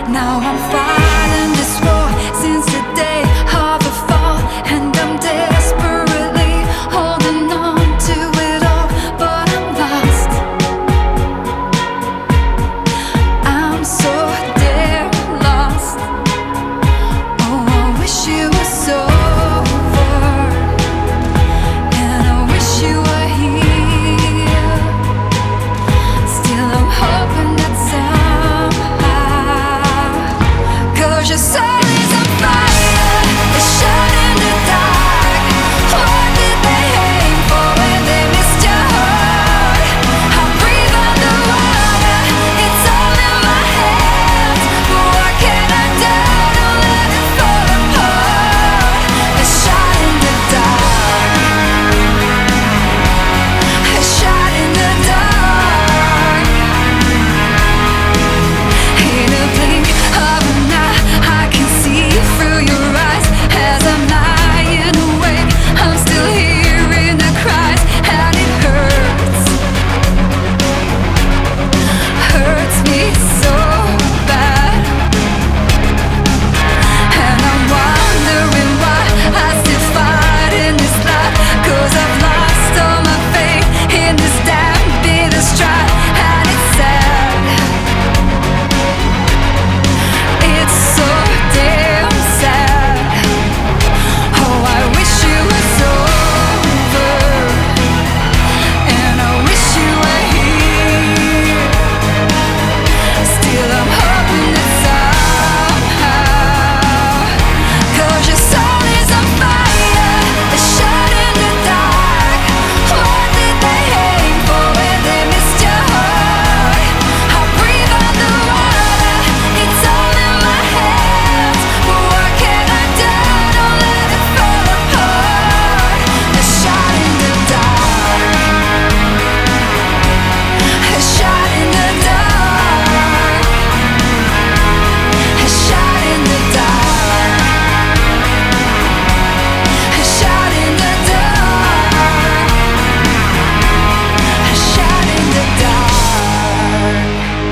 Now I'm fighting this war since the day of the fall, and I'm desperately holding on to it all, but I'm lost. I'm so damn lost. Oh, I wish it was over, and I wish you were here. Still I'm hoping that somehow, 'cause your soul is on fire, it's shot in the dark. What did they aim for when they missed your heart? I breathe underwater, it's all in my hands, but what can I do to let it fall apart? It's shot in the dark, it's shot in the dark. In a blink of an eye, I can see through your eyes. As I'm lying awake, I'm still hearing the cries, and it hurts me so bad. And I'm wondering why I still fight in this life, 'cause I've lost all my faith in this damn bitter strife. And it's sad, it's so damn sad. Oh, I wish it was over, and I wish you were here. Still I'm hoping that somehow, 'cause your soul is on fire, it's shot in the dark. What did they aim for when they missed your heart? I breathe underwater, it's all in my hands, but what can I do to let it fall apart? It's shot in the dark, it's shot in the dark, it's shot in the dark, it's shot in the dark, it's shot in the dark.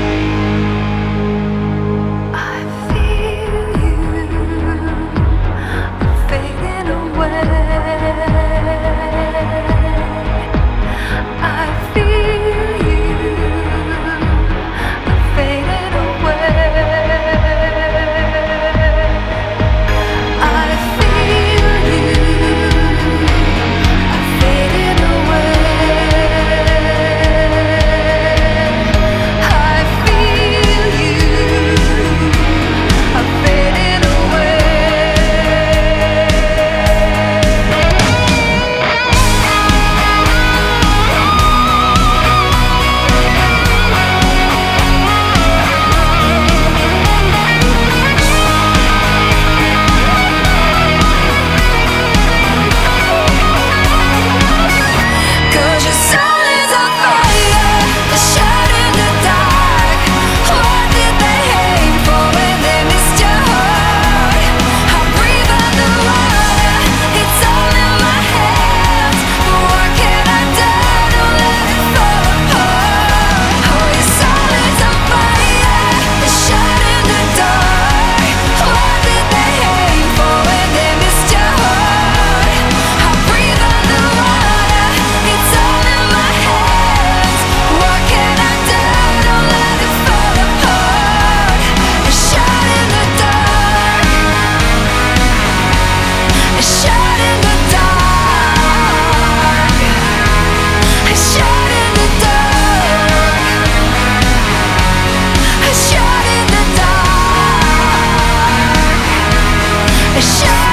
I feel you fading away. I feel you fading away. I feel you fading away. I feel you fading away. Cause your soul is on fire, it's shot in the dark. What did they aim for when they missed your heart? I breathe underwater, it's all in my hands, but what can I do to let it fall apart? Oh, your soul is on fire, it's shot in the dark. What did they aim for when they missed your heart? I breathe underwater, it's all in my hands, what can I do to let it fall apart? It's shot in the dark, it's shot in the dark, it's shot in the dark, it's shot in the dark, it's shot